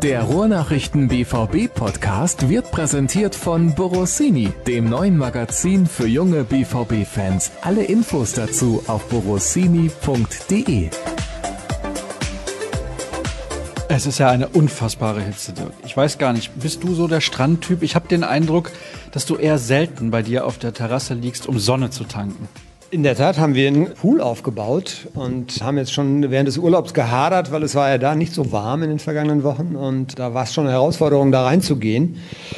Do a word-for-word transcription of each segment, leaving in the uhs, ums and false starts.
Der Ruhrnachrichten B V B-Podcast wird präsentiert von Borossini, dem neuen Magazin für junge B V B-Fans. Alle Infos dazu auf borossini punkt de. Es ist ja eine unfassbare Hitze, Dirk. Ich weiß gar nicht, bist du so der Strandtyp? Ich habe den Eindruck, dass du eher selten bei dir auf der Terrasse liegst, um Sonne zu tanken. In der Tat haben wir einen Pool aufgebaut und haben jetzt schon während des Urlaubs gehadert, weil es war ja da nicht so warm in den vergangenen Wochen und da war es schon eine Herausforderung, da reinzugehen.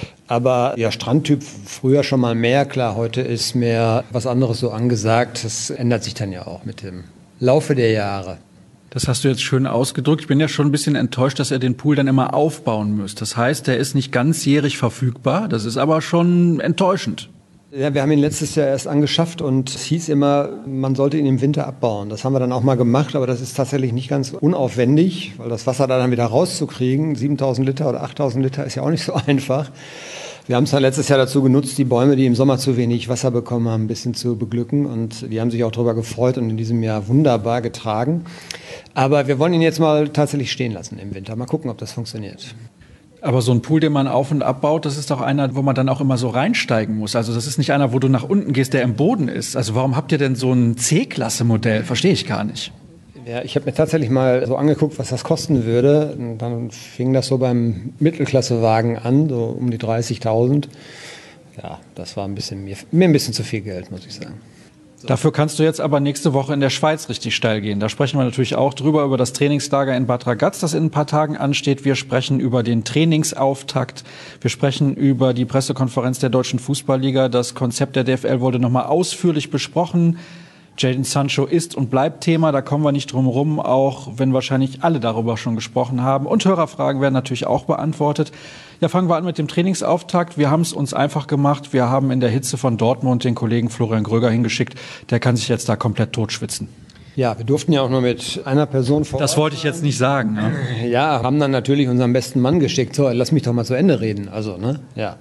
Aber ja, Strandtyp früher schon mal mehr, klar, heute ist mehr was anderes so angesagt. Das ändert sich dann ja auch mit dem Laufe der Jahre. Das hast du jetzt schön ausgedrückt. Ich bin ja schon ein bisschen enttäuscht, dass ihr den Pool dann immer aufbauen müsst. Das heißt, der ist nicht ganzjährig verfügbar. Das ist aber schon enttäuschend. Ja, wir haben ihn letztes Jahr erst angeschafft und es hieß immer, man sollte ihn im Winter abbauen. Das haben wir dann auch mal gemacht, aber das ist tatsächlich nicht ganz unaufwendig, weil das Wasser da dann wieder rauszukriegen, siebentausend Liter oder achttausend Liter, ist ja auch nicht so einfach. Wir haben es dann letztes Jahr dazu genutzt, die Bäume, die im Sommer zu wenig Wasser bekommen haben, ein bisschen zu beglücken und die haben sich auch darüber gefreut und in diesem Jahr wunderbar getragen. Aber wir wollen ihn jetzt mal tatsächlich stehen lassen im Winter. Mal gucken, ob das funktioniert. Aber so ein Pool, den man auf- und abbaut, das ist doch einer, wo man dann auch immer so reinsteigen muss. Also das ist nicht einer, wo du nach unten gehst, der im Boden ist. Also warum habt ihr denn so ein C-Klasse-Modell? Verstehe ich gar nicht. Ja, ich habe mir tatsächlich mal so angeguckt, was das kosten würde. Und dann fing das so beim Mittelklassewagen an, so um die dreißigtausend. Ja, das war ein bisschen mir, mir ein bisschen zu viel Geld, muss ich sagen. So. Dafür kannst du jetzt aber nächste Woche in der Schweiz richtig steil gehen. Da sprechen wir natürlich auch drüber, über das Trainingslager in Bad Ragaz, das in ein paar Tagen ansteht. Wir sprechen über den Trainingsauftakt. Wir sprechen über die Pressekonferenz der Deutschen Fußballliga. Das Konzept der D F L wurde nochmal ausführlich besprochen. Jadon Sancho ist und bleibt Thema, da kommen wir nicht drum rum, auch wenn wahrscheinlich alle darüber schon gesprochen haben. Und Hörerfragen werden natürlich auch beantwortet. Ja, fangen wir an mit dem Trainingsauftakt. Wir haben es uns einfach gemacht. Wir haben in der Hitze von Dortmund den Kollegen Florian Gröger hingeschickt. Der kann sich jetzt da komplett totschwitzen. Ja, wir durften ja auch nur mit einer Person vor Ort. Das wollte ich jetzt nicht sagen. Ne? Ja, haben dann natürlich unseren besten Mann geschickt. So, lass mich doch mal zu Ende reden. Also, ne? Ja.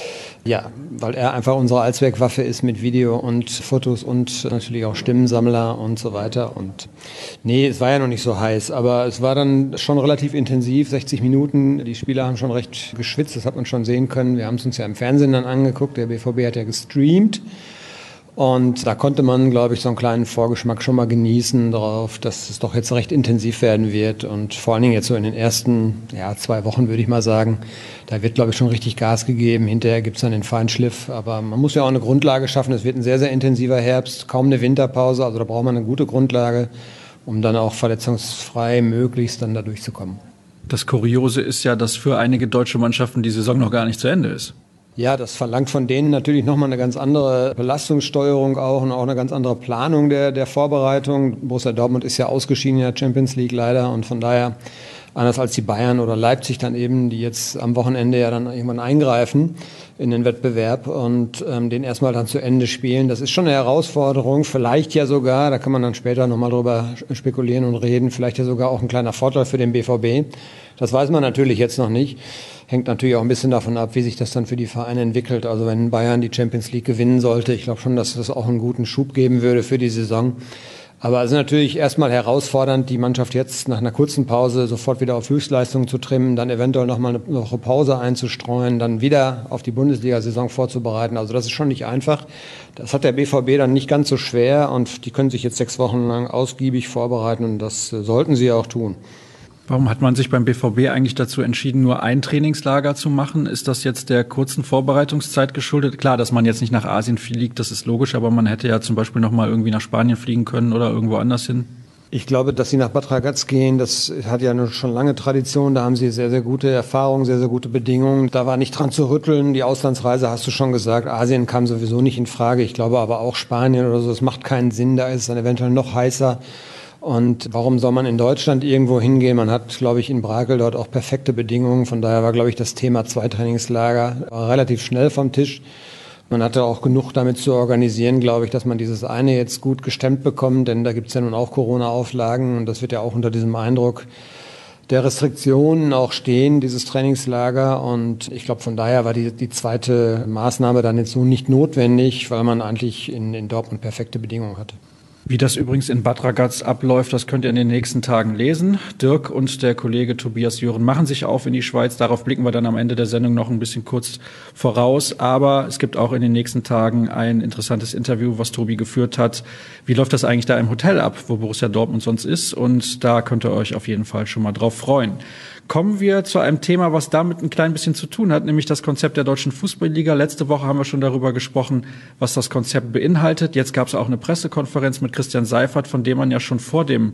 Ja, weil er einfach unsere Allzweckwaffe ist mit Video und Fotos und natürlich auch Stimmensammler und so weiter. Und nee, es war ja noch nicht so heiß, aber es war dann schon relativ intensiv, sechzig Minuten. Die Spieler haben schon recht geschwitzt, das hat man schon sehen können. Wir haben es uns ja im Fernsehen dann angeguckt, der B V B hat ja gestreamt. Und da konnte man, glaube ich, so einen kleinen Vorgeschmack schon mal genießen darauf, dass es doch jetzt recht intensiv werden wird. Und vor allen Dingen jetzt so in den ersten ja, zwei Wochen, würde ich mal sagen, da wird, glaube ich, schon richtig Gas gegeben. Hinterher gibt es dann den Feinschliff. Aber man muss ja auch eine Grundlage schaffen. Es wird ein sehr, sehr intensiver Herbst, kaum eine Winterpause. Also da braucht man eine gute Grundlage, um dann auch verletzungsfrei möglichst dann da durchzukommen. Das Kuriose ist ja, dass für einige deutsche Mannschaften die Saison noch gar nicht zu Ende ist. Ja, das verlangt von denen natürlich nochmal eine ganz andere Belastungssteuerung auch und auch eine ganz andere Planung der, der Vorbereitung. Borussia Dortmund ist ja ausgeschieden in der Champions League leider und von daher, anders als die Bayern oder Leipzig dann eben, die jetzt am Wochenende ja dann irgendwann eingreifen in den Wettbewerb und ähm, den erstmal dann zu Ende spielen. Das ist schon eine Herausforderung, vielleicht ja sogar, da kann man dann später nochmal drüber spekulieren und reden, vielleicht ja sogar auch ein kleiner Vorteil für den B V B. Das weiß man natürlich jetzt noch nicht. Hängt natürlich auch ein bisschen davon ab, wie sich das dann für die Vereine entwickelt. Also wenn Bayern die Champions League gewinnen sollte, ich glaube schon, dass das auch einen guten Schub geben würde für die Saison. Aber es ist natürlich erstmal herausfordernd, die Mannschaft jetzt nach einer kurzen Pause sofort wieder auf Höchstleistung zu trimmen, dann eventuell nochmal eine Woche Pause einzustreuen, dann wieder auf die Bundesliga-Saison vorzubereiten. Also das ist schon nicht einfach. Das hat der B V B dann nicht ganz so schwer und die können sich jetzt sechs Wochen lang ausgiebig vorbereiten und das sollten sie auch tun. Warum hat man sich beim B V B eigentlich dazu entschieden, nur ein Trainingslager zu machen? Ist das jetzt der kurzen Vorbereitungszeit geschuldet? Klar, dass man jetzt nicht nach Asien fliegt, das ist logisch, aber man hätte ja zum Beispiel noch mal irgendwie nach Spanien fliegen können oder irgendwo anders hin. Ich glaube, dass sie nach Bad Ragaz gehen, das hat ja schon lange Tradition. Da haben sie sehr, sehr gute Erfahrungen, sehr, sehr gute Bedingungen. Da war nicht dran zu rütteln. Die Auslandsreise hast du schon gesagt. Asien kam sowieso nicht in Frage. Ich glaube aber auch Spanien oder so, es macht keinen Sinn. Da ist es dann eventuell noch heißer. Und warum soll man in Deutschland irgendwo hingehen? Man hat, glaube ich, in Brakel dort auch perfekte Bedingungen. Von daher war, glaube ich, das Thema Zweitrainingslager relativ schnell vom Tisch. Man hatte auch genug damit zu organisieren, glaube ich, dass man dieses eine jetzt gut gestemmt bekommt. Denn da gibt es ja nun auch Corona-Auflagen. Und das wird ja auch unter diesem Eindruck der Restriktionen auch stehen, dieses Trainingslager. Und ich glaube, von daher war die, die zweite Maßnahme dann jetzt so nicht notwendig, weil man eigentlich in, in Dortmund perfekte Bedingungen hatte. Wie das übrigens in Bad Ragaz abläuft, das könnt ihr in den nächsten Tagen lesen. Dirk und der Kollege Tobias Jören machen sich auf in die Schweiz. Darauf blicken wir dann am Ende der Sendung noch ein bisschen kurz voraus. Aber es gibt auch in den nächsten Tagen ein interessantes Interview, was Tobi geführt hat. Wie läuft das eigentlich da im Hotel ab, wo Borussia Dortmund sonst ist? Und da könnt ihr euch auf jeden Fall schon mal drauf freuen. Kommen wir zu einem Thema, was damit ein klein bisschen zu tun hat, nämlich das Konzept der Deutschen Fußballliga. Letzte Woche haben wir schon darüber gesprochen, was das Konzept beinhaltet. Jetzt gab es auch eine Pressekonferenz mit Christian Seifert, von dem man ja schon vor dem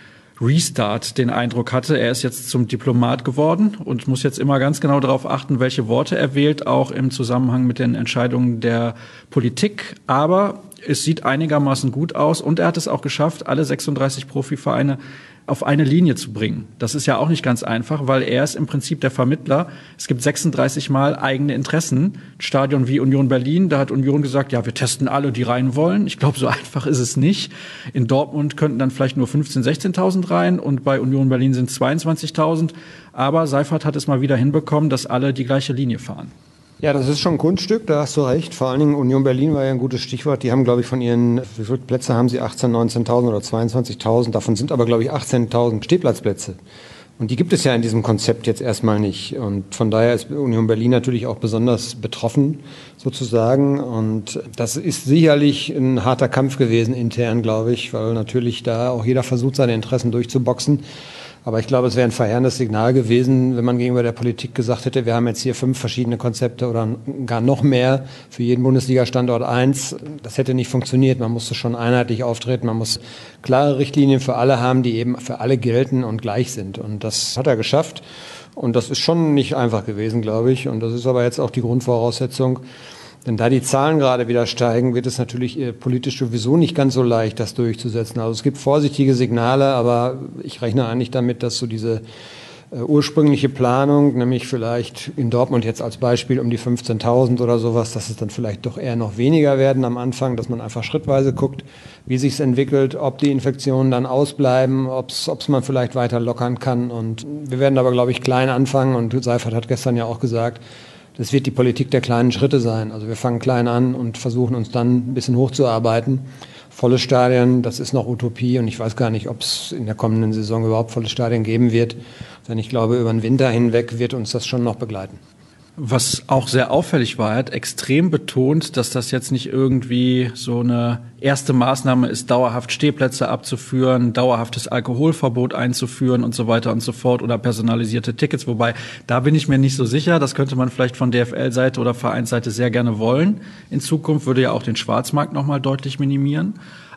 Restart den Eindruck hatte, er ist jetzt zum Diplomat geworden und muss jetzt immer ganz genau darauf achten, welche Worte er wählt, auch im Zusammenhang mit den Entscheidungen der Politik. Aber es sieht einigermaßen gut aus und er hat es auch geschafft, alle sechsunddreißig Profivereine auf eine Linie zu bringen. Das ist ja auch nicht ganz einfach, weil er ist im Prinzip der Vermittler. Es gibt sechsunddreißig Mal eigene Interessen. Stadion wie Union Berlin, da hat Union gesagt, ja, wir testen alle, die rein wollen. Ich glaube, so einfach ist es nicht. In Dortmund könnten dann vielleicht nur fünfzehntausend, sechzehntausend rein und bei Union Berlin sind es zweiundzwanzigtausend. Aber Seifert hat es mal wieder hinbekommen, dass alle die gleiche Linie fahren. Ja, das ist schon ein Kunststück, da hast du recht. Vor allen Dingen Union Berlin war ja ein gutes Stichwort. Die haben, glaube ich, von ihren, wie viele Plätze haben sie? achtzehntausend, neunzehntausend oder zweiundzwanzigtausend. Davon sind aber, glaube ich, achtzehntausend Stehplatzplätze. Und die gibt es ja in diesem Konzept jetzt erstmal nicht. Und von daher ist Union Berlin natürlich auch besonders betroffen, sozusagen. Und das ist sicherlich ein harter Kampf gewesen intern, glaube ich, weil natürlich da auch jeder versucht, seine Interessen durchzuboxen. Aber ich glaube, es wäre ein verheerendes Signal gewesen, wenn man gegenüber der Politik gesagt hätte, wir haben jetzt hier fünf verschiedene Konzepte oder gar noch mehr, für jeden Bundesliga-Standort eins. Das hätte nicht funktioniert. Man musste schon einheitlich auftreten. Man muss klare Richtlinien für alle haben, die eben für alle gelten und gleich sind. Und das hat er geschafft. Und das ist schon nicht einfach gewesen, glaube ich. Und das ist aber jetzt auch die Grundvoraussetzung. Denn da die Zahlen gerade wieder steigen, wird es natürlich politisch sowieso nicht ganz so leicht, das durchzusetzen. Also es gibt vorsichtige Signale, aber ich rechne eigentlich damit, dass so diese äh, ursprüngliche Planung, nämlich vielleicht in Dortmund jetzt als Beispiel um die fünfzehntausend oder sowas, dass es dann vielleicht doch eher noch weniger werden am Anfang, dass man einfach schrittweise guckt, wie sich es entwickelt, ob die Infektionen dann ausbleiben, ob es man vielleicht weiter lockern kann. Und wir werden aber, glaube ich, klein anfangen. Und Seifert hat gestern ja auch gesagt, das wird die Politik der kleinen Schritte sein. Also wir fangen klein an und versuchen uns dann ein bisschen hochzuarbeiten. Volle Stadien, das ist noch Utopie und ich weiß gar nicht, ob es in der kommenden Saison überhaupt volle Stadien geben wird. Denn ich glaube, über den Winter hinweg wird uns das schon noch begleiten. Was auch sehr auffällig war, er hat extrem betont, dass das jetzt nicht irgendwie so eine erste Maßnahme ist, dauerhaft Stehplätze abzuführen, dauerhaftes Alkoholverbot einzuführen und so weiter und so fort oder personalisierte Tickets. Wobei, da bin ich mir nicht so sicher. Das könnte man vielleicht von D F L-Seite oder Vereinsseite sehr gerne wollen. In Zukunft würde ja auch den Schwarzmarkt nochmal deutlich minimieren.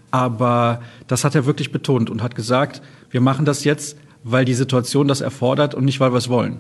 Aber das hat er wirklich betont und hat gesagt, wir machen das jetzt, weil die Situation das erfordert und nicht, weil wir es wollen.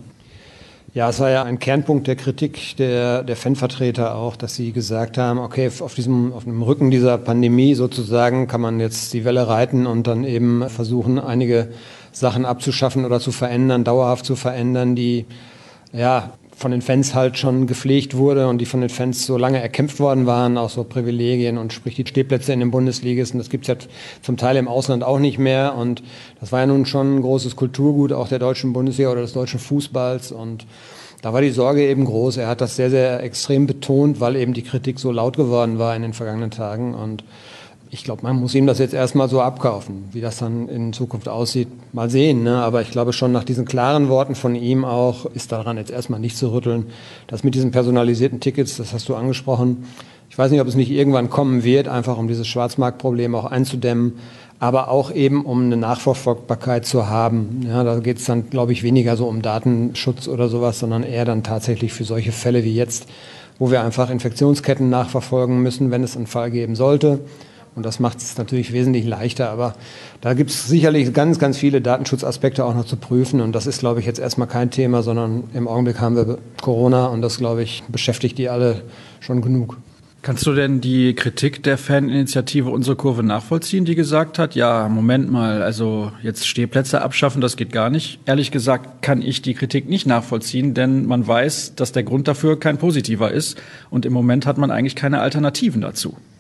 Ja, es war ja ein Kernpunkt der Kritik der, der Fanvertreter auch, dass sie gesagt haben, okay, auf diesem, auf dem Rücken dieser Pandemie sozusagen kann man jetzt die Welle reiten und dann eben versuchen, einige Sachen abzuschaffen oder zu verändern, dauerhaft zu verändern, die, ja, von den Fans halt schon gepflegt wurde und die von den Fans so lange erkämpft worden waren, auch so Privilegien und sprich die Stehplätze in den Bundesligisten, das gibt's ja zum Teil im Ausland auch nicht mehr und das war ja nun schon ein großes Kulturgut auch der deutschen Bundesliga oder des deutschen Fußballs und da war die Sorge eben groß. Er hat das sehr, sehr extrem betont, weil eben die Kritik so laut geworden war in den vergangenen Tagen und ich glaube, man muss ihm das jetzt erstmal so abkaufen. Wie das dann in Zukunft aussieht, mal sehen. Ne? Aber ich glaube schon, nach diesen klaren Worten von ihm auch, ist daran jetzt erstmal nicht zu rütteln. Das mit diesen personalisierten Tickets, das hast du angesprochen. Ich weiß nicht, ob es nicht irgendwann kommen wird, einfach um dieses Schwarzmarktproblem auch einzudämmen, aber auch eben, um eine Nachverfolgbarkeit zu haben. Ja, da geht es dann, glaube ich, weniger so um Datenschutz oder sowas, sondern eher dann tatsächlich für solche Fälle wie jetzt, wo wir einfach Infektionsketten nachverfolgen müssen, wenn es einen Fall geben sollte. Und das macht es natürlich wesentlich leichter. Aber da gibt es sicherlich ganz, ganz viele Datenschutzaspekte auch noch zu prüfen. Und das ist, glaube ich, jetzt erstmal kein Thema, sondern im Augenblick haben wir Corona und das, glaube ich, beschäftigt die alle schon genug. Kannst du denn die Kritik der Faninitiative Unsere Kurve nachvollziehen, die gesagt hat, ja, Moment mal, also jetzt Stehplätze abschaffen, das geht gar nicht. Ehrlich gesagt kann ich die Kritik nicht nachvollziehen, denn man weiß, dass der Grund dafür kein positiver ist. Und im Moment hat man eigentlich keine Alternativen dazu.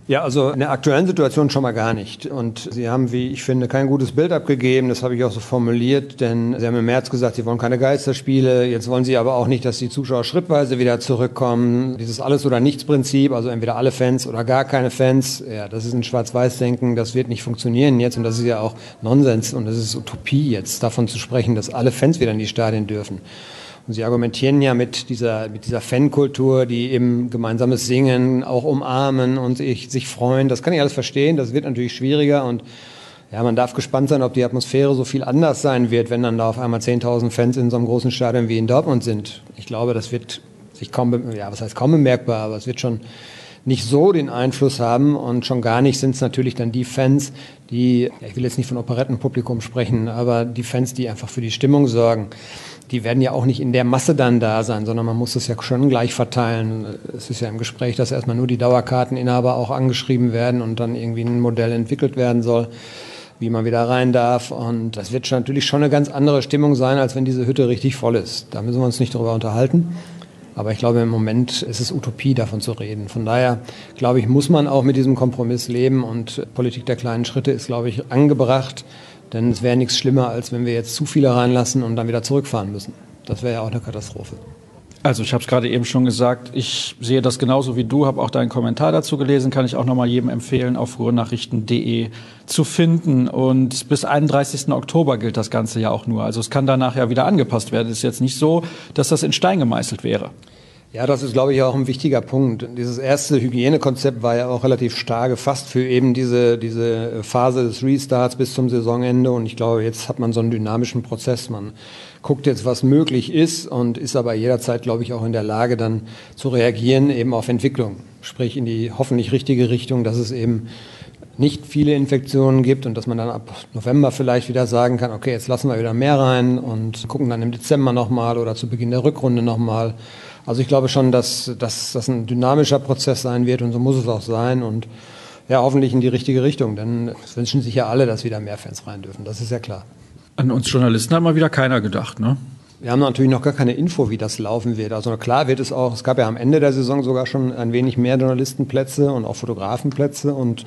Ja, also in der aktuellen Situation schon mal gar nicht. Und Sie haben, wie ich finde, kein gutes Bild abgegeben. Das habe ich auch so formuliert, denn Sie haben im März gesagt, Sie wollen keine Geisterspiele. Jetzt wollen Sie aber auch nicht, dass die Zuschauer schrittweise wieder zurückkommen. Dieses Alles-oder-Nichts-Prinzip, also entweder alle Fans oder gar keine Fans. Ja, das ist ein Schwarz-Weiß-Denken. Das wird nicht funktionieren jetzt. Und das ist ja auch Nonsens und das ist Utopie jetzt, davon zu sprechen, dass alle Fans wieder in die Stadien dürfen. Und Sie argumentieren ja mit dieser, mit dieser Fankultur, die eben gemeinsames Singen, auch umarmen und sich, sich freuen. Das kann ich alles verstehen. Das wird natürlich schwieriger und ja, man darf gespannt sein, ob die Atmosphäre so viel anders sein wird, wenn dann da auf einmal zehntausend Fans in so einem großen Stadion wie in Dortmund sind. Ich glaube, das wird sich kaum, ja, was heißt kaum bemerkbar, aber es wird schon nicht so den Einfluss haben und schon gar nicht sind es natürlich dann die Fans, die, ja, ich will jetzt nicht von Operettenpublikum sprechen, aber die Fans, die einfach für die Stimmung sorgen. Die werden ja auch nicht in der Masse dann da sein, sondern man muss das ja schon gleich verteilen. Es ist ja im Gespräch, dass erstmal nur die Dauerkarteninhaber auch angeschrieben werden und dann irgendwie ein Modell entwickelt werden soll, wie man wieder rein darf. Und das wird schon, natürlich schon eine ganz andere Stimmung sein, als wenn diese Hütte richtig voll ist. Da müssen wir uns nicht drüber unterhalten. Aber ich glaube, im Moment ist es Utopie, davon zu reden. Von daher, glaube ich, muss man auch mit diesem Kompromiss leben. Und Politik der kleinen Schritte ist, glaube ich, angebracht. Denn es wäre nichts schlimmer, als wenn wir jetzt zu viele reinlassen und dann wieder zurückfahren müssen. Das wäre ja auch eine Katastrophe. Also ich habe es gerade eben schon gesagt, ich sehe das genauso wie du, habe auch deinen Kommentar dazu gelesen, kann ich auch nochmal jedem empfehlen, auf ruhrnachrichten punkt de zu finden. Und bis einunddreißigsten Oktober gilt das Ganze ja auch nur. Also es kann danach ja wieder angepasst werden. Es ist jetzt nicht so, dass das in Stein gemeißelt wäre. Ja, das ist, glaube ich, auch ein wichtiger Punkt. Dieses erste Hygienekonzept war ja auch relativ starr gefasst für eben diese, diese Phase des Restarts bis zum Saisonende. Und ich glaube, jetzt hat man so einen dynamischen Prozess. Man guckt jetzt, was möglich ist und ist aber jederzeit, glaube ich, auch in der Lage, dann zu reagieren eben auf Entwicklung. Sprich in die hoffentlich richtige Richtung, dass es eben nicht viele Infektionen gibt und dass man dann ab November vielleicht wieder sagen kann, okay, jetzt lassen wir wieder mehr rein und gucken dann im Dezember nochmal oder zu Beginn der Rückrunde nochmal. Also ich glaube schon, dass, dass das ein dynamischer Prozess sein wird und so muss es auch sein und ja, hoffentlich in die richtige Richtung, denn es wünschen sich ja alle, dass wieder mehr Fans rein dürfen, das ist ja klar. An uns Journalisten hat mal wieder keiner gedacht, ne? Wir haben natürlich noch gar keine Info, wie das laufen wird. Also klar wird es auch, es gab ja am Ende der Saison sogar schon ein wenig mehr Journalistenplätze und auch Fotografenplätze und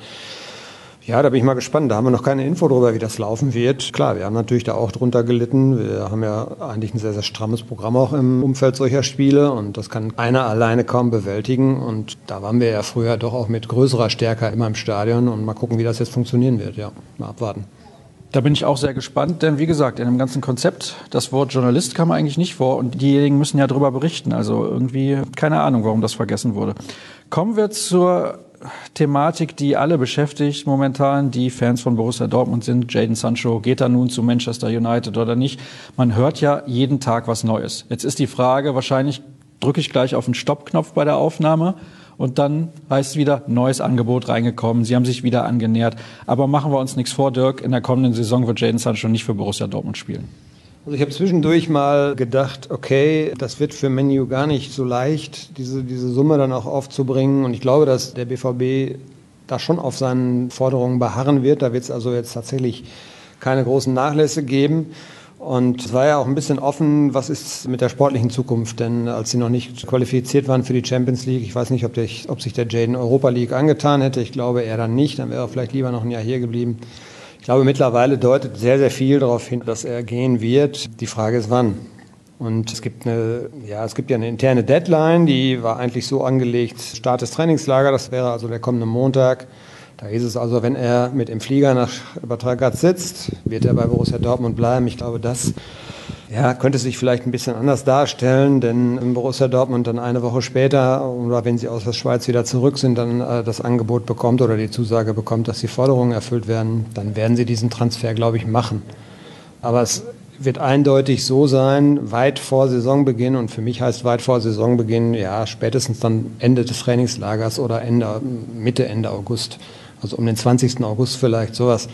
ja, da bin ich mal gespannt. Da haben wir noch keine Info darüber, wie das laufen wird. Klar, wir haben natürlich da auch drunter gelitten. Wir haben ja eigentlich ein sehr, sehr strammes Programm auch im Umfeld solcher Spiele und das kann einer alleine kaum bewältigen. Und da waren wir ja früher doch auch mit größerer Stärke immer im Stadion und mal gucken, wie das jetzt funktionieren wird. Ja, mal abwarten. Da bin ich auch sehr gespannt, denn wie gesagt, in dem ganzen Konzept, das Wort Journalist kam eigentlich nicht vor und diejenigen müssen ja darüber berichten. Also irgendwie keine Ahnung, warum das vergessen wurde. Kommen wir zur Thematik, die alle beschäftigt momentan, die Fans von Borussia Dortmund sind. Jadon Sancho, geht er nun zu Manchester United oder nicht? Man hört ja jeden Tag was Neues. Jetzt ist die Frage, wahrscheinlich drücke ich gleich auf den Stoppknopf bei der Aufnahme und dann heißt es wieder, neues Angebot reingekommen. Sie haben sich wieder angenähert. Aber machen wir uns nichts vor, Dirk, in der kommenden Saison wird Jadon Sancho nicht für Borussia Dortmund spielen. Also ich habe zwischendurch mal gedacht, okay, das wird für Man U gar nicht so leicht, diese, diese Summe dann auch aufzubringen. Und ich glaube, dass der B V B da schon auf seinen Forderungen beharren wird. Da wird es also jetzt tatsächlich keine großen Nachlässe geben. Und es war ja auch ein bisschen offen, was ist mit der sportlichen Zukunft. Denn als sie noch nicht qualifiziert waren für die Champions League, ich weiß nicht, ob, der, ob sich der Jadon Europa League angetan hätte. Ich glaube eher dann nicht. Dann wäre er vielleicht lieber noch ein Jahr hier geblieben. Ich glaube, mittlerweile deutet sehr, sehr viel darauf hin, dass er gehen wird. Die Frage ist, wann. Und es gibt eine, ja, es gibt ja eine interne Deadline, die war eigentlich so angelegt, Start des Trainingslagers, das wäre also der kommende Montag. Da hieß es also, wenn er mit dem Flieger nach Bad Ragaz sitzt, wird er bei Borussia Dortmund bleiben. Ich glaube, das ja, könnte sich vielleicht ein bisschen anders darstellen, denn in Borussia Dortmund dann eine Woche später, oder wenn sie aus der Schweiz wieder zurück sind, dann äh, das Angebot bekommt oder die Zusage bekommt, dass die Forderungen erfüllt werden, dann werden sie diesen Transfer, glaube ich, machen. Aber es wird eindeutig so sein, weit vor Saisonbeginn, und für mich heißt weit vor Saisonbeginn, ja, spätestens dann Ende des Trainingslagers oder Ende, Mitte, Ende August, also um den zwanzigsten August vielleicht, sowas.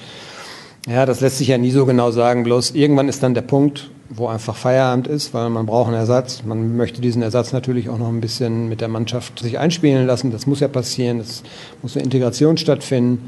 Ja, das lässt sich ja nie so genau sagen, bloß irgendwann ist dann der Punkt, wo einfach Feierabend ist, weil man braucht einen Ersatz. Man möchte diesen Ersatz natürlich auch noch ein bisschen mit der Mannschaft sich einspielen lassen. Das muss ja passieren, es muss eine Integration stattfinden.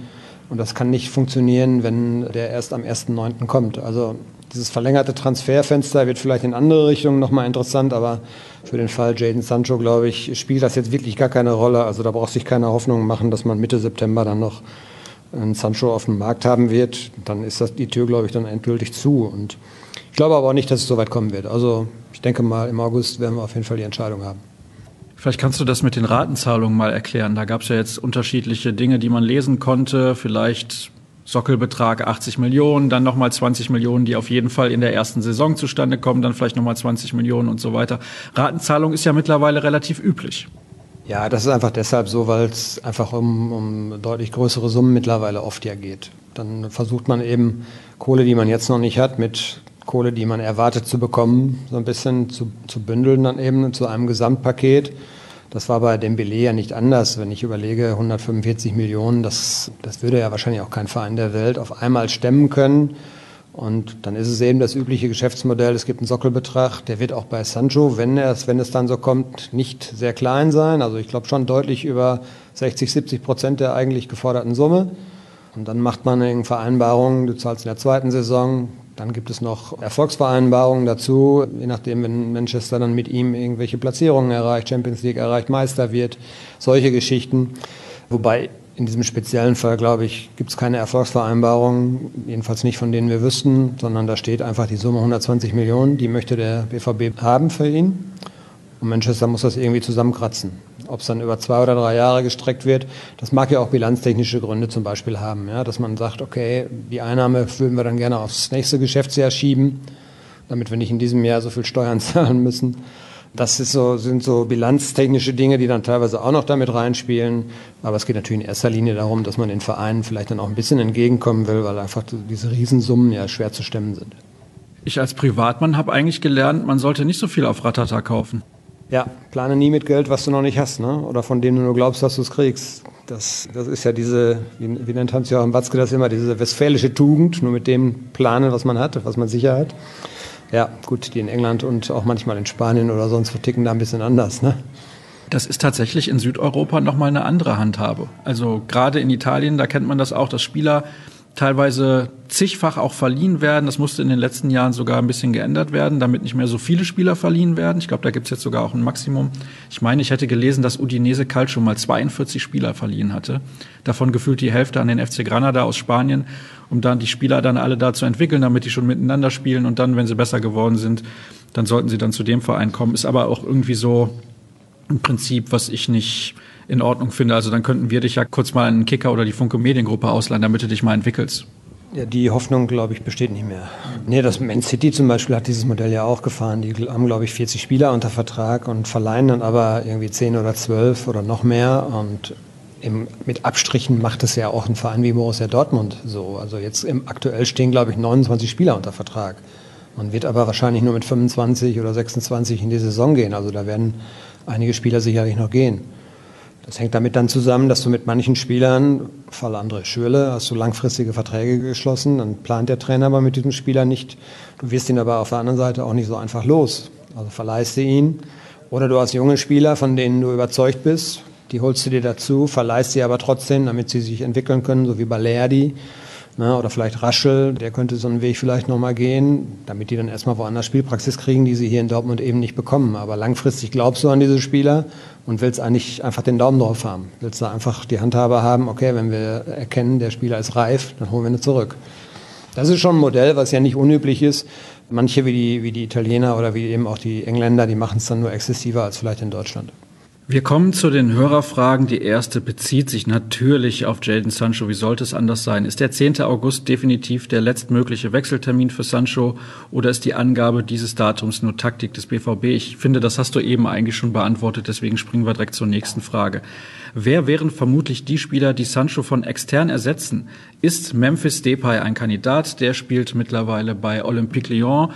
Und das kann nicht funktionieren, wenn der erst am ersten neunten kommt. Also dieses verlängerte Transferfenster wird vielleicht in andere Richtungen nochmal interessant, aber für den Fall Jadon Sancho, glaube ich, spielt das jetzt wirklich gar keine Rolle. Also da braucht sich keine Hoffnung machen, dass man Mitte September dann noch einen Sancho auf dem Markt haben wird. Dann ist das die Tür, glaube ich, dann endgültig zu. Und ich glaube aber auch nicht, dass es so weit kommen wird. Also ich denke mal, im August werden wir auf jeden Fall die Entscheidung haben. Vielleicht kannst du das mit den Ratenzahlungen mal erklären. Da gab es ja jetzt unterschiedliche Dinge, die man lesen konnte. Vielleicht Sockelbetrag achtzig Millionen, dann nochmal zwanzig Millionen, die auf jeden Fall in der ersten Saison zustande kommen, dann vielleicht nochmal zwanzig Millionen und so weiter. Ratenzahlung ist ja mittlerweile relativ üblich. Ja, das ist einfach deshalb so, weil es einfach um, um deutlich größere Summen mittlerweile oft ja geht. Dann versucht man eben Kohle, die man jetzt noch nicht hat, mit Kohle, die man erwartet zu bekommen, so ein bisschen zu, zu bündeln dann eben zu einem Gesamtpaket. Das war bei Dembélé ja nicht anders. Wenn ich überlege, hundertfünfundvierzig Millionen, das, das würde ja wahrscheinlich auch kein Verein der Welt auf einmal stemmen können. Und dann ist es eben das übliche Geschäftsmodell, es gibt einen Sockelbetrag, der wird auch bei Sancho, wenn, er, wenn es dann so kommt, nicht sehr klein sein. Also ich glaube schon deutlich über sechzig, siebzig Prozent der eigentlich geforderten Summe. Und dann macht man eine Vereinbarung, du zahlst in der zweiten Saison. Dann gibt es noch Erfolgsvereinbarungen dazu, je nachdem, wenn Manchester dann mit ihm irgendwelche Platzierungen erreicht, Champions League erreicht, Meister wird, solche Geschichten. Wobei in diesem speziellen Fall, glaube ich, gibt es keine Erfolgsvereinbarungen, jedenfalls nicht von denen wir wüssten, sondern da steht einfach die Summe hundertzwanzig Millionen, die möchte der B V B haben für ihn. Und Manchester muss das irgendwie zusammenkratzen. Ob es dann über zwei oder drei Jahre gestreckt wird, das mag ja auch bilanztechnische Gründe zum Beispiel haben. Ja? Dass man sagt, okay, die Einnahme würden wir dann gerne aufs nächste Geschäftsjahr schieben, damit wir nicht in diesem Jahr so viel Steuern zahlen müssen. Das ist so, sind so bilanztechnische Dinge, die dann teilweise auch noch damit reinspielen. Aber es geht natürlich in erster Linie darum, dass man den Vereinen vielleicht dann auch ein bisschen entgegenkommen will, weil einfach diese Riesensummen ja schwer zu stemmen sind. Ich als Privatmann habe eigentlich gelernt, man sollte nicht so viel auf Ratata kaufen. Ja, plane nie mit Geld, was du noch nicht hast, ne? Oder von dem du nur glaubst, dass du es kriegst. Das, das ist ja diese, wie, wie nennt Hans-Joachim Watzke das immer, diese westfälische Tugend, nur mit dem planen, was man hat, was man sicher hat. Ja, gut, die in England und auch manchmal in Spanien oder sonst verticken da ein bisschen anders, ne? Das ist tatsächlich in Südeuropa nochmal eine andere Handhabe. Also gerade in Italien, da kennt man das auch, dass Spieler teilweise zigfach auch verliehen werden. Das musste in den letzten Jahren sogar ein bisschen geändert werden, damit nicht mehr so viele Spieler verliehen werden. Ich glaube, da gibt es jetzt sogar auch ein Maximum. Ich meine, ich hätte gelesen, dass Udinese Calcio mal zweiundvierzig Spieler verliehen hatte. Davon gefühlt die Hälfte an den F C Granada aus Spanien, um dann die Spieler dann alle da zu entwickeln, damit die schon miteinander spielen. Und dann, wenn sie besser geworden sind, dann sollten sie dann zu dem Verein kommen. Ist aber auch irgendwie so ein Prinzip, was ich nicht in Ordnung finde. Also dann könnten wir dich ja kurz mal in den Kicker oder die Funke Mediengruppe ausleihen, damit du dich mal entwickelst. Ja, die Hoffnung, glaube ich, besteht nicht mehr. Nee, das Man City zum Beispiel hat dieses Modell ja auch gefahren. Die haben, glaube ich, vierzig Spieler unter Vertrag und verleihen dann aber irgendwie zehn oder zwölf oder noch mehr. Und im, mit Abstrichen macht es ja auch ein Verein wie Borussia Dortmund so. Also jetzt im, aktuell stehen, glaube ich, neunundzwanzig Spieler unter Vertrag. Man wird aber wahrscheinlich nur mit fünfundzwanzig oder sechsundzwanzig in die Saison gehen. Also da werden einige Spieler sicherlich noch gehen. Das hängt damit dann zusammen, dass du mit manchen Spielern, Fall André Schürrle, hast du langfristige Verträge geschlossen, dann plant der Trainer aber mit diesem Spieler nicht. Du wirst ihn aber auf der anderen Seite auch nicht so einfach los. Also verleihst du ihn. Oder du hast junge Spieler, von denen du überzeugt bist, die holst du dir dazu, verleihst sie aber trotzdem, damit sie sich entwickeln können, so wie Balerdi. Na, oder vielleicht Raschel, der könnte so einen Weg vielleicht nochmal gehen, damit die dann erstmal woanders Spielpraxis kriegen, die sie hier in Dortmund eben nicht bekommen. Aber langfristig glaubst du an diese Spieler und willst eigentlich einfach den Daumen drauf haben. Willst du einfach die Handhabe haben, okay, wenn wir erkennen, der Spieler ist reif, dann holen wir ihn zurück. Das ist schon ein Modell, was ja nicht unüblich ist. Manche wie die, wie die Italiener oder wie eben auch die Engländer, die machen es dann nur exzessiver als vielleicht in Deutschland. Wir kommen zu den Hörerfragen. Die erste bezieht sich natürlich auf Jadon Sancho. Wie sollte es anders sein? Ist der zehnte August definitiv der letztmögliche Wechseltermin für Sancho oder ist die Angabe dieses Datums nur Taktik des B V B? Ich finde, das hast du eben eigentlich schon beantwortet, deswegen springen wir direkt zur nächsten Frage. Wer wären vermutlich die Spieler, die Sancho von extern ersetzen? Ist Memphis Depay ein Kandidat? Der spielt mittlerweile bei Olympique Lyon,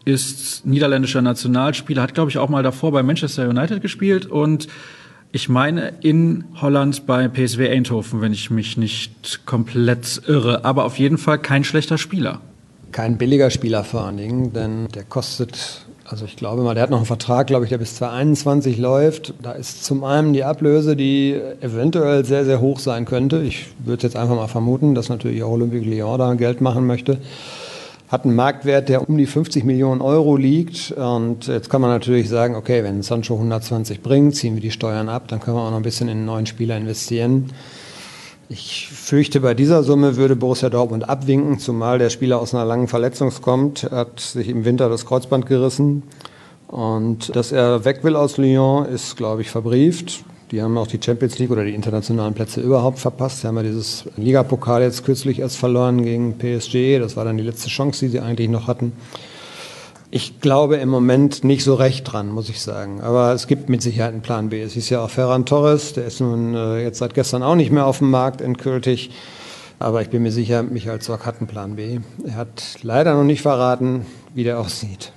ist niederländischer Nationalspieler, hat, glaube ich, auch mal davor bei Manchester United gespielt und ich meine in Holland bei P S V Eindhoven, wenn ich mich nicht komplett irre, aber auf jeden Fall kein schlechter Spieler. Kein billiger Spieler vor allen Dingen, denn der kostet Also ich glaube mal, der hat noch einen Vertrag, glaube ich, der bis zwanzig einundzwanzig läuft. Da ist zum einen die Ablöse, die eventuell sehr, sehr hoch sein könnte. Ich würde jetzt einfach mal vermuten, dass natürlich auch Olympique Lyon da Geld machen möchte. Hat einen Marktwert, der um die fünfzig Millionen Euro liegt. Und jetzt kann man natürlich sagen, okay, wenn Sancho hundertzwanzig bringt, ziehen wir die Steuern ab, dann können wir auch noch ein bisschen in einen neuen Spieler investieren. Ich fürchte, bei dieser Summe würde Borussia Dortmund abwinken, zumal der Spieler aus einer langen Verletzung kommt. Er hat sich im Winter das Kreuzband gerissen. Und dass er weg will aus Lyon, ist, glaube ich, verbrieft. Die haben auch die Champions League oder die internationalen Plätze überhaupt verpasst. Sie haben ja dieses Ligapokal jetzt kürzlich erst verloren gegen P S G. Das war dann die letzte Chance, die sie eigentlich noch hatten. Ich glaube im Moment nicht so recht dran, muss ich sagen. Aber es gibt mit Sicherheit einen Plan B. Es hieß ja auch Ferran Torres, der ist nun äh, jetzt seit gestern auch nicht mehr auf dem Markt endgültig. Aber ich bin mir sicher, Michael Zorc hat einen Plan B. Er hat leider noch nicht verraten, wie der aussieht.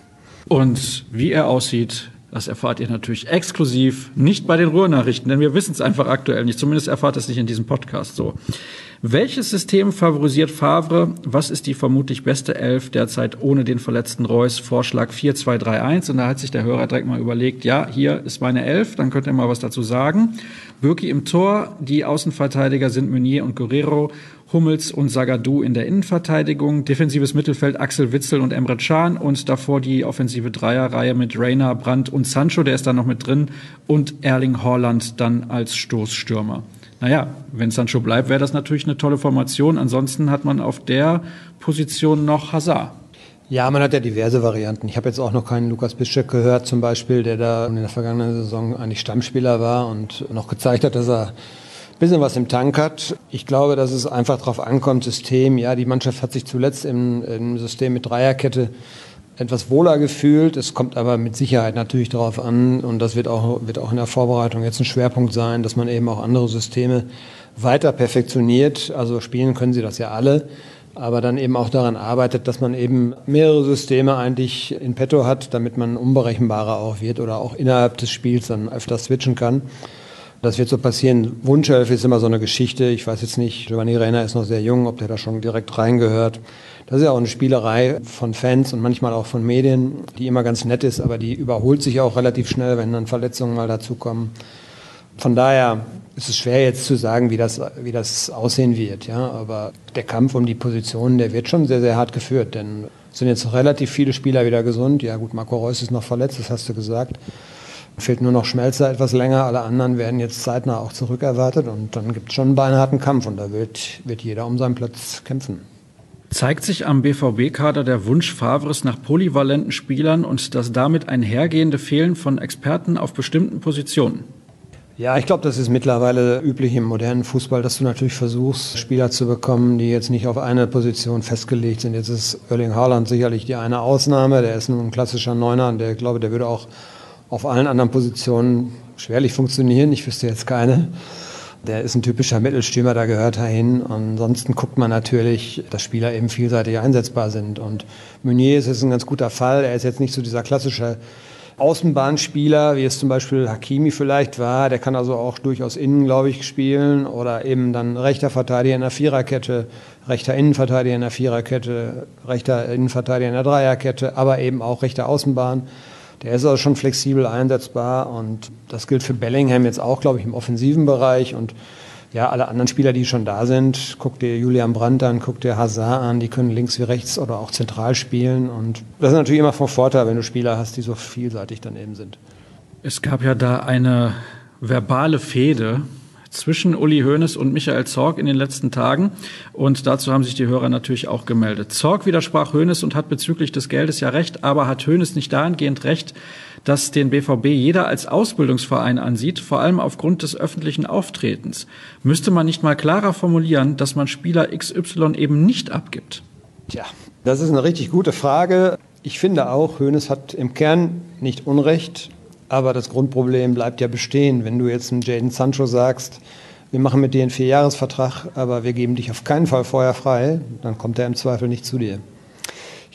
Und wie er aussieht, das erfahrt ihr natürlich exklusiv, nicht bei den Ruhrnachrichten, denn wir wissen es einfach aktuell nicht. Zumindest erfahrt es nicht in diesem Podcast so. Welches System favorisiert Favre? Was ist die vermutlich beste Elf derzeit ohne den verletzten Reus? Vorschlag vier zwei drei eins. Und da hat sich der Hörer direkt mal überlegt, ja, hier ist meine Elf, dann könnt ihr mal was dazu sagen. Bürki im Tor, die Außenverteidiger sind Meunier und Guerrero, Hummels und Zagadou in der Innenverteidigung, defensives Mittelfeld Axel Witsel und Emre Can und davor die offensive Dreierreihe mit Reina, Brandt und Sancho, der ist da noch mit drin, und Erling Haaland dann als Stoßstürmer. Naja, wenn Sancho bleibt, wäre das natürlich eine tolle Formation. Ansonsten hat man auf der Position noch Hazard. Ja, man hat ja diverse Varianten. Ich habe jetzt auch noch keinen Lukas Piszczek gehört zum Beispiel, der da in der vergangenen Saison eigentlich Stammspieler war und noch gezeigt hat, dass er ein bisschen was im Tank hat. Ich glaube, dass es einfach darauf ankommt, System. Ja, die Mannschaft hat sich zuletzt im, im System mit Dreierkette etwas wohler gefühlt. Es kommt aber mit Sicherheit natürlich darauf an, und das wird auch, wird auch in der Vorbereitung jetzt ein Schwerpunkt sein, dass man eben auch andere Systeme weiter perfektioniert. Also spielen können sie das ja alle, aber dann eben auch daran arbeitet, dass man eben mehrere Systeme eigentlich in petto hat, damit man unberechenbarer auch wird oder auch innerhalb des Spiels dann öfter switchen kann. Das wird so passieren. Wunschelf ist immer so eine Geschichte. Ich weiß jetzt nicht, Giovanni Reina ist noch sehr jung, ob der da schon direkt reingehört. Das ist ja auch eine Spielerei von Fans und manchmal auch von Medien, die immer ganz nett ist, aber die überholt sich auch relativ schnell, wenn dann Verletzungen mal dazukommen. Von daher ist es schwer jetzt zu sagen, wie das, wie das aussehen wird. Ja? Aber der Kampf um die Positionen, der wird schon sehr, sehr hart geführt, denn es sind jetzt relativ viele Spieler wieder gesund. Ja gut, Marco Reus ist noch verletzt, das hast du gesagt. Fehlt nur noch Schmelzer etwas länger, alle anderen werden jetzt zeitnah auch zurückerwartet und dann gibt es schon einen beinharten Kampf und da wird, wird jeder um seinen Platz kämpfen. Zeigt sich am B V B-Kader der Wunsch Favres nach polyvalenten Spielern und das damit einhergehende Fehlen von Experten auf bestimmten Positionen? Ja, ich glaube, das ist mittlerweile üblich im modernen Fußball, dass du natürlich versuchst, Spieler zu bekommen, die jetzt nicht auf eine Position festgelegt sind. Jetzt ist Erling Haaland sicherlich die eine Ausnahme, der ist nun ein klassischer Neuner und der, glaube, der würde auch auf allen anderen Positionen schwerlich funktionieren. Ich wüsste jetzt keine. Der ist ein typischer Mittelstürmer, da gehört er hin. Ansonsten guckt man natürlich, dass Spieler eben vielseitig einsetzbar sind. Und Meunier ist jetzt ein ganz guter Fall. Er ist jetzt nicht so dieser klassische Außenbahnspieler, wie es zum Beispiel Hakimi vielleicht war. Der kann also auch durchaus innen, glaube ich, spielen. Oder eben dann rechter Verteidiger in der Viererkette, rechter Innenverteidiger in der Viererkette, rechter Innenverteidiger in der Dreierkette, aber eben auch rechter Außenbahn. Der ist also schon flexibel einsetzbar und das gilt für Bellingham jetzt auch, glaube ich, im offensiven Bereich. Und ja, alle anderen Spieler, die schon da sind, guck dir Julian Brandt an, guck dir Hazard an, die können links wie rechts oder auch zentral spielen. Und das ist natürlich immer von Vorteil, wenn du Spieler hast, die so vielseitig dann eben sind. Es gab ja da eine verbale Fehde zwischen Uli Hoeneß und Michael Zorc in den letzten Tagen. Und dazu haben sich die Hörer natürlich auch gemeldet. Zorc widersprach Hoeneß und hat bezüglich des Geldes ja recht, aber hat Hoeneß nicht dahingehend recht, dass den B V B jeder als Ausbildungsverein ansieht, vor allem aufgrund des öffentlichen Auftretens. Müsste man nicht mal klarer formulieren, dass man Spieler X Y eben nicht abgibt? Tja, das ist eine richtig gute Frage. Ich finde auch, Hoeneß hat im Kern nicht Unrecht. Aber das Grundproblem bleibt ja bestehen. Wenn du jetzt einem Jadon Sancho sagst, wir machen mit dir einen Vierjahresvertrag, aber wir geben dich auf keinen Fall vorher frei, dann kommt er im Zweifel nicht zu dir. Ich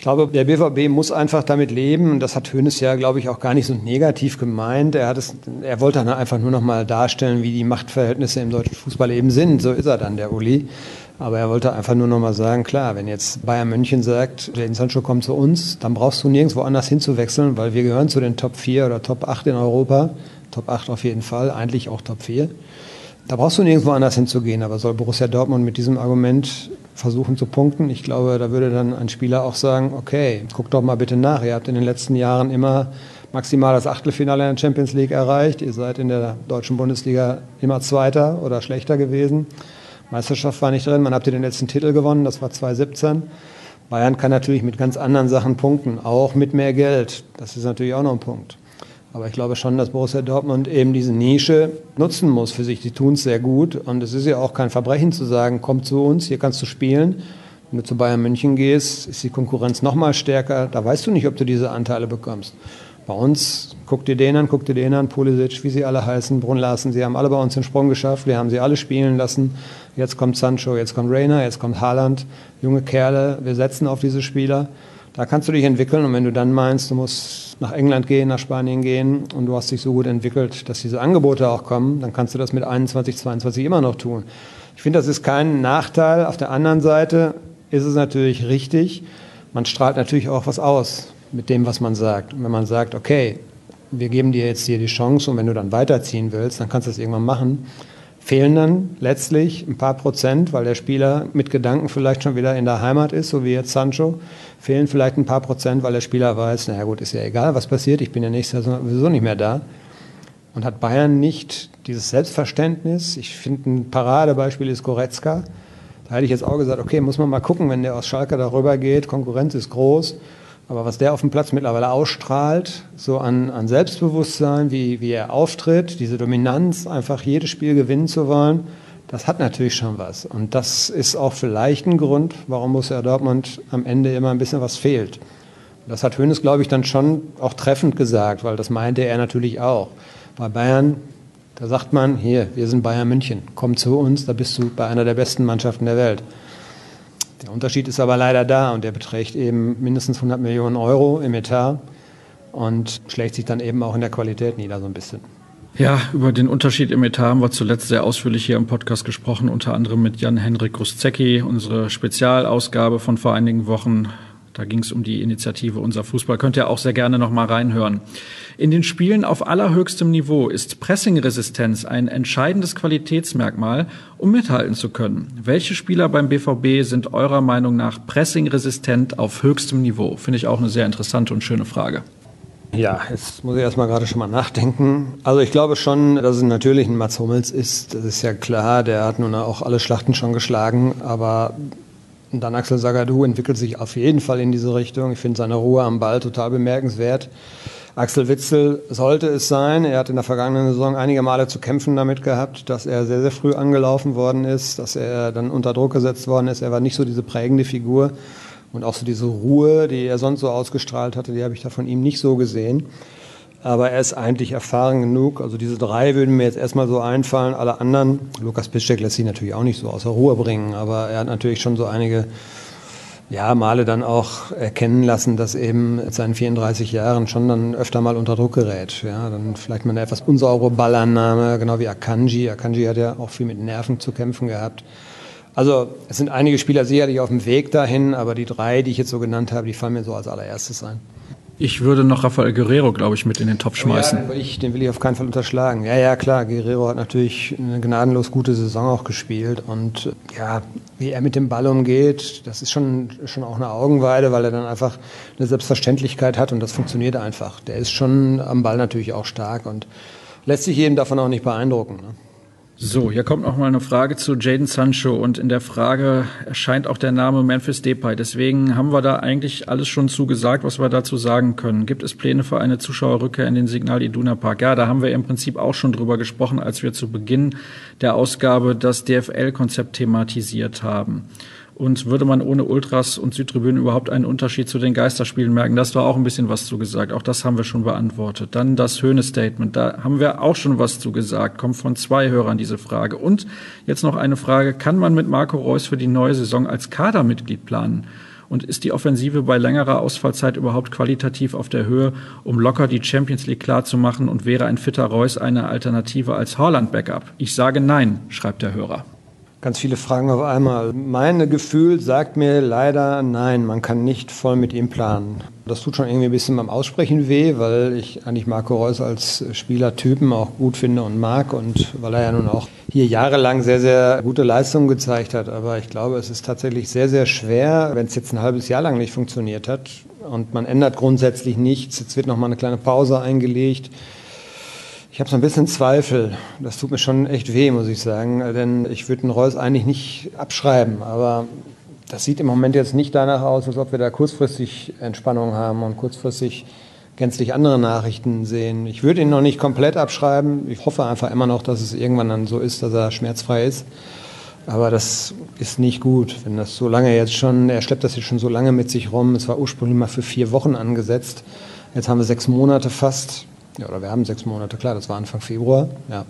Ich glaube, der B V B muss einfach damit leben. Das hat Hoeneß ja, glaube ich, auch gar nicht so negativ gemeint. Er hat es, er wollte dann einfach nur noch mal darstellen, wie die Machtverhältnisse im deutschen Fußball eben sind. So ist er dann, der Uli. Aber er wollte einfach nur noch mal sagen, klar, wenn jetzt Bayern München sagt, Jadon Sancho kommt zu uns, dann brauchst du nirgendwo anders hinzuwechseln, weil wir gehören zu den Top vier oder Top acht in Europa. Top acht auf jeden Fall, eigentlich auch Top vier. Da brauchst du nirgendwo anders hinzugehen. Aber soll Borussia Dortmund mit diesem Argument versuchen zu punkten? Ich glaube, da würde dann ein Spieler auch sagen, okay, guck doch mal bitte nach. Ihr habt in den letzten Jahren immer maximal das Achtelfinale in der Champions League erreicht. Ihr seid in der deutschen Bundesliga immer Zweiter oder schlechter gewesen. Meisterschaft war nicht drin. Man habt ihr den letzten Titel gewonnen, das war zwanzig siebzehn. Bayern kann natürlich mit ganz anderen Sachen punkten, auch mit mehr Geld. Das ist natürlich auch noch ein Punkt. Aber ich glaube schon, dass Borussia Dortmund eben diese Nische nutzen muss für sich. Die tun es sehr gut. Und es ist ja auch kein Verbrechen zu sagen, komm zu uns, hier kannst du spielen. Wenn du zu Bayern München gehst, ist die Konkurrenz noch mal stärker. Da weißt du nicht, ob du diese Anteile bekommst. Bei uns, guck dir den an, guck dir den an, Pulisic, wie sie alle heißen, Brun Larsen, sie haben alle bei uns den Sprung geschafft. Wir haben sie alle spielen lassen. Jetzt kommt Sancho, jetzt kommt Reina, jetzt kommt Haaland. Junge Kerle, wir setzen auf diese Spieler. Da kannst du dich entwickeln und wenn du dann meinst, du musst nach England gehen, nach Spanien gehen und du hast dich so gut entwickelt, dass diese Angebote auch kommen, dann kannst du das mit einundzwanzig, zweiundzwanzig immer noch tun. Ich finde, das ist kein Nachteil. Auf der anderen Seite ist es natürlich richtig, man strahlt natürlich auch was aus mit dem, was man sagt. Und wenn man sagt, okay, wir geben dir jetzt hier die Chance und wenn du dann weiterziehen willst, dann kannst du das irgendwann machen, fehlen dann letztlich ein paar Prozent, weil der Spieler mit Gedanken vielleicht schon wieder in der Heimat ist, so wie jetzt Sancho, fehlen vielleicht ein paar Prozent, weil der Spieler weiß, naja gut, ist ja egal, was passiert, ich bin ja nächstes Jahr sowieso nicht mehr da. Und hat Bayern nicht dieses Selbstverständnis? Ich finde, ein Paradebeispiel ist Goretzka. Da hätte ich jetzt auch gesagt, okay, muss man mal gucken, wenn der aus Schalke darüber geht, Konkurrenz ist groß, aber was der auf dem Platz mittlerweile ausstrahlt, so an, an Selbstbewusstsein, wie, wie er auftritt, diese Dominanz, einfach jedes Spiel gewinnen zu wollen, das hat natürlich schon was. Und das ist auch vielleicht ein Grund, warum Borussia Dortmund am Ende immer ein bisschen was fehlt. Das hat Hoeneß, glaube ich, dann schon auch treffend gesagt, weil das meinte er natürlich auch. Bei Bayern, da sagt man, hier, wir sind Bayern München, komm zu uns, da bist du bei einer der besten Mannschaften der Welt. Der Unterschied ist aber leider da und der beträgt eben mindestens hundert Millionen Euro im Etat und schlägt sich dann eben auch in der Qualität nieder so ein bisschen. Ja, über den Unterschied im Etat haben wir zuletzt sehr ausführlich hier im Podcast gesprochen, unter anderem mit Jan-Henrik Gruszecki, unsere Spezialausgabe von vor einigen Wochen. Da ging es um die Initiative Unser Fußball. Könnt ihr auch sehr gerne noch mal reinhören. In den Spielen auf allerhöchstem Niveau ist Pressing-Resistenz ein entscheidendes Qualitätsmerkmal, um mithalten zu können. Welche Spieler beim B V B sind eurer Meinung nach pressing-resistent auf höchstem Niveau? Finde ich auch eine sehr interessante und schöne Frage. Ja, jetzt muss ich erst mal gerade schon mal nachdenken. Also ich glaube schon, dass es natürlich ein Mats Hummels ist. Das ist ja klar, der hat nun auch alle Schlachten schon geschlagen, aber dann Axel Sagadou entwickelt sich auf jeden Fall in diese Richtung. Ich finde seine Ruhe am Ball total bemerkenswert. Axel Witsel sollte es sein. Er hat in der vergangenen Saison einige Male zu kämpfen damit gehabt, dass er sehr, sehr früh angelaufen worden ist, dass er dann unter Druck gesetzt worden ist. Er war nicht so diese prägende Figur. Und auch so diese Ruhe, die er sonst so ausgestrahlt hatte, die habe ich da von ihm nicht so gesehen. Aber er ist eigentlich erfahren genug. Also diese drei würden mir jetzt erstmal so einfallen. Alle anderen, Lukas Piszczek lässt sich natürlich auch nicht so außer Ruhe bringen. Aber er hat natürlich schon so einige ja, Male dann auch erkennen lassen, dass eben mit seinen vierunddreißig Jahren schon dann öfter mal unter Druck gerät. Ja, dann vielleicht mal eine etwas unsaubere Ballannahme, genau wie Akanji. Akanji hat ja auch viel mit Nerven zu kämpfen gehabt. Also es sind einige Spieler sicherlich auf dem Weg dahin, aber die drei, die ich jetzt so genannt habe, die fallen mir so als allererstes ein. Ich würde noch Rafael Guerrero, glaube ich, mit in den Topf schmeißen. Oh ja, den, will ich, den will ich auf keinen Fall unterschlagen. Ja, ja, klar, Guerrero hat natürlich eine gnadenlos gute Saison auch gespielt. Und ja, wie er mit dem Ball umgeht, das ist schon, schon auch eine Augenweide, weil er dann einfach eine Selbstverständlichkeit hat und das funktioniert einfach. Der ist schon am Ball natürlich auch stark und lässt sich eben davon auch nicht beeindrucken, ne? So, hier kommt noch mal eine Frage zu Jadon Sancho und in der Frage erscheint auch der Name Memphis Depay. Deswegen haben wir da eigentlich alles schon zugesagt, was wir dazu sagen können. Gibt es Pläne für eine Zuschauerrückkehr in den Signal Iduna Park? Ja, da haben wir im Prinzip auch schon drüber gesprochen, als wir zu Beginn der Ausgabe das D F L-Konzept thematisiert haben. Und würde man ohne Ultras und Südtribünen überhaupt einen Unterschied zu den Geisterspielen merken? Das war auch ein bisschen was zu gesagt. Auch das haben wir schon beantwortet. Dann das Hoeneß-Statement. Da haben wir auch schon was zu gesagt. Kommt von zwei Hörern diese Frage. Und jetzt noch eine Frage. Kann man mit Marco Reus für die neue Saison als Kadermitglied planen? Und ist die Offensive bei längerer Ausfallzeit überhaupt qualitativ auf der Höhe, um locker die Champions League klarzumachen? Und wäre ein fitter Reus eine Alternative als Haaland-Backup? Ich sage nein, schreibt der Hörer. Ganz viele Fragen auf einmal. Mein Gefühl sagt mir leider nein, man kann nicht voll mit ihm planen. Das tut schon irgendwie ein bisschen beim Aussprechen weh, weil ich eigentlich Marco Reus als Spielertypen auch gut finde und mag und weil er ja nun auch hier jahrelang sehr, sehr gute Leistungen gezeigt hat. Aber ich glaube, es ist tatsächlich sehr, sehr schwer, wenn es jetzt ein halbes Jahr lang nicht funktioniert hat und man ändert grundsätzlich nichts. Jetzt wird noch mal eine kleine Pause eingelegt. Ich habe so ein bisschen Zweifel. Das tut mir schon echt weh, muss ich sagen. Denn ich würde den Reus eigentlich nicht abschreiben. Aber das sieht im Moment jetzt nicht danach aus, als ob wir da kurzfristig Entspannung haben und kurzfristig gänzlich andere Nachrichten sehen. Ich würde ihn noch nicht komplett abschreiben. Ich hoffe einfach immer noch, dass es irgendwann dann so ist, dass er schmerzfrei ist. Aber das ist nicht gut, wenn das so lange jetzt schon, er schleppt das jetzt schon so lange mit sich rum. Es war ursprünglich mal für vier Wochen angesetzt. Jetzt haben wir sechs Monate fast. Ja, oder wir haben sechs Monate, klar, das war Anfang Februar. Ja.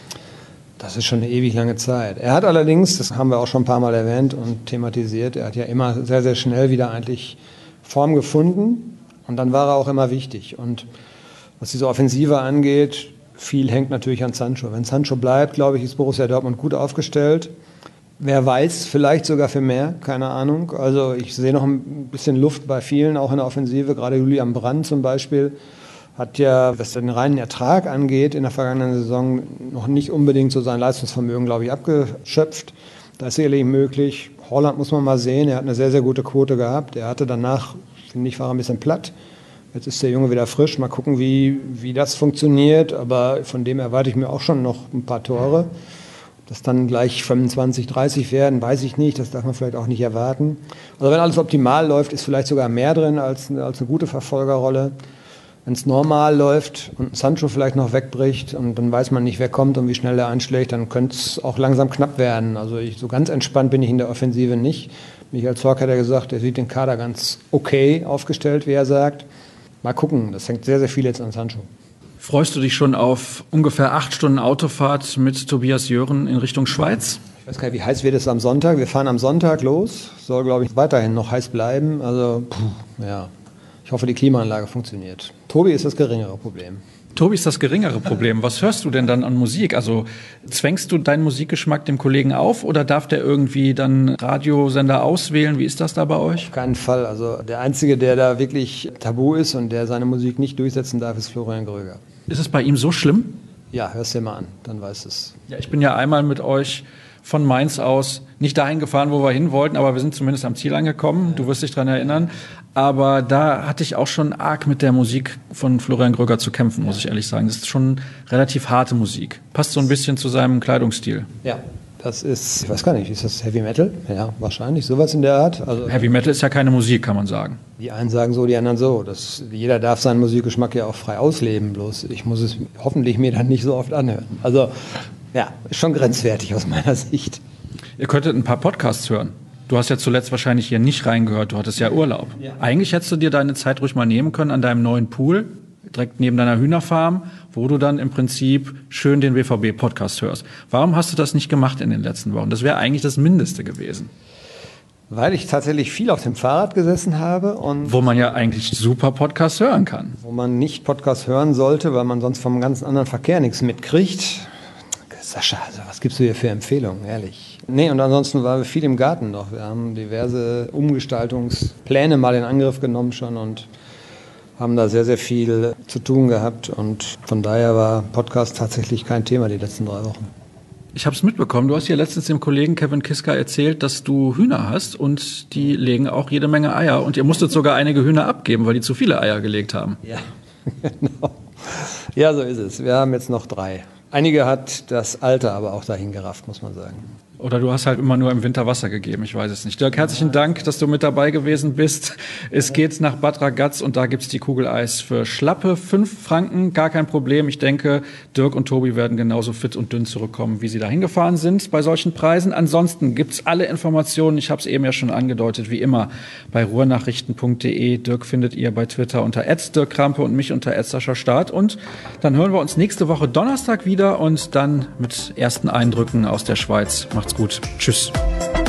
Das ist schon eine ewig lange Zeit. Er hat allerdings, das haben wir auch schon ein paar Mal erwähnt und thematisiert, er hat ja immer sehr, sehr schnell wieder eigentlich Form gefunden und dann war er auch immer wichtig. Und was diese Offensive angeht, viel hängt natürlich an Sancho. Wenn Sancho bleibt, glaube ich, ist Borussia Dortmund gut aufgestellt. Wer weiß, vielleicht sogar für mehr, keine Ahnung. Also ich sehe noch ein bisschen Luft bei vielen, auch in der Offensive, gerade Julian Brandt zum Beispiel. Hat ja, was den reinen Ertrag angeht, in der vergangenen Saison noch nicht unbedingt so sein Leistungsvermögen, glaube ich, abgeschöpft. Das ist sicherlich möglich. Haaland muss man mal sehen, er hat eine sehr, sehr gute Quote gehabt. Er hatte danach, finde ich, war er ein bisschen platt. Jetzt ist der Junge wieder frisch. Mal gucken, wie, wie das funktioniert. Aber von dem erwarte ich mir auch schon noch ein paar Tore. Dass dann gleich fünfundzwanzig, dreißig werden, weiß ich nicht. Das darf man vielleicht auch nicht erwarten. Also wenn alles optimal läuft, ist vielleicht sogar mehr drin als, als eine gute Verfolgerrolle. Wenn es normal läuft und Sancho vielleicht noch wegbricht und dann weiß man nicht, wer kommt und wie schnell er einschlägt, dann könnte es auch langsam knapp werden. Also ich, so ganz entspannt bin ich in der Offensive nicht. Michael Zorc hat ja gesagt, er sieht den Kader ganz okay aufgestellt, wie er sagt. Mal gucken, das hängt sehr, sehr viel jetzt an Sancho. Freust du dich schon auf ungefähr acht Stunden Autofahrt mit Tobias Jören in Richtung Schweiz? Ich weiß gar nicht, wie heiß wird es am Sonntag. Wir fahren am Sonntag los. Soll, glaube ich, weiterhin noch heiß bleiben. Also, puh, ja. Ich hoffe, die Klimaanlage funktioniert. Tobi ist das geringere Problem. Tobi ist das geringere Problem. Was hörst du denn dann an Musik? Also zwängst du deinen Musikgeschmack dem Kollegen auf oder darf der irgendwie dann Radiosender auswählen? Wie ist das da bei euch? Auf keinen Fall. Also der Einzige, der da wirklich tabu ist und der seine Musik nicht durchsetzen darf, ist Florian Gröger. Ist es bei ihm so schlimm? Ja, hörst dir mal an, dann weißt du es. Ja, ich bin ja einmal mit euch von Mainz aus nicht dahin gefahren, wo wir hin wollten, aber wir sind zumindest am Ziel angekommen. Du wirst dich daran erinnern. Aber da hatte ich auch schon arg mit der Musik von Florian Gröger zu kämpfen, muss ich ehrlich sagen. Das ist schon relativ harte Musik. Passt so ein bisschen zu seinem Kleidungsstil. Ja, das ist, ich weiß gar nicht, ist das Heavy Metal? Ja, wahrscheinlich, sowas in der Art. Also, Heavy Metal ist ja keine Musik, kann man sagen. Die einen sagen so, die anderen so. Das, jeder darf seinen Musikgeschmack ja auch frei ausleben, bloß ich muss es hoffentlich mir dann nicht so oft anhören. Also, ja, ist schon grenzwertig aus meiner Sicht. Ihr könntet ein paar Podcasts hören. Du hast ja zuletzt wahrscheinlich hier nicht reingehört, du hattest ja Urlaub. Ja. Eigentlich hättest du dir deine Zeit ruhig mal nehmen können an deinem neuen Pool, direkt neben deiner Hühnerfarm, wo du dann im Prinzip schön den B V B-Podcast hörst. Warum hast du das nicht gemacht in den letzten Wochen? Das wäre eigentlich das Mindeste gewesen. Weil ich tatsächlich viel auf dem Fahrrad gesessen habe. Und wo man ja eigentlich super Podcasts hören kann. Wo man nicht Podcasts hören sollte, weil man sonst vom ganzen anderen Verkehr nichts mitkriegt. Sascha, also was gibst du hier für Empfehlungen, ehrlich? Nee, und ansonsten waren wir viel im Garten noch. Wir haben diverse Umgestaltungspläne mal in Angriff genommen schon und haben da sehr, sehr viel zu tun gehabt. Und von daher war Podcast tatsächlich kein Thema die letzten drei Wochen. Ich habe es mitbekommen. Du hast ja letztens dem Kollegen Kevin Kiska erzählt, dass du Hühner hast und die legen auch jede Menge Eier. Und ihr musstet sogar einige Hühner abgeben, weil die zu viele Eier gelegt haben. Ja, genau. Ja, so ist es. Wir haben jetzt noch drei. Einige hat das Alter aber auch dahin gerafft, muss man sagen. Oder du hast halt immer nur im Winter Wasser gegeben, ich weiß es nicht. Dirk, herzlichen Dank, dass du mit dabei gewesen bist. Es geht nach Bad Ragaz und da gibt's die Kugeleis für schlappe fünf Franken, gar kein Problem. Ich denke, Dirk und Tobi werden genauso fit und dünn zurückkommen, wie sie da hingefahren sind bei solchen Preisen. Ansonsten gibt's alle Informationen, ich habe es eben ja schon angedeutet, wie immer bei ruhrnachrichten punkt de. Dirk findet ihr bei Twitter unter at dirk krampe und mich unter at sascha staat. Und dann hören wir uns nächste Woche Donnerstag wieder und dann mit ersten Eindrücken aus der Schweiz. Macht's gut. Tschüss.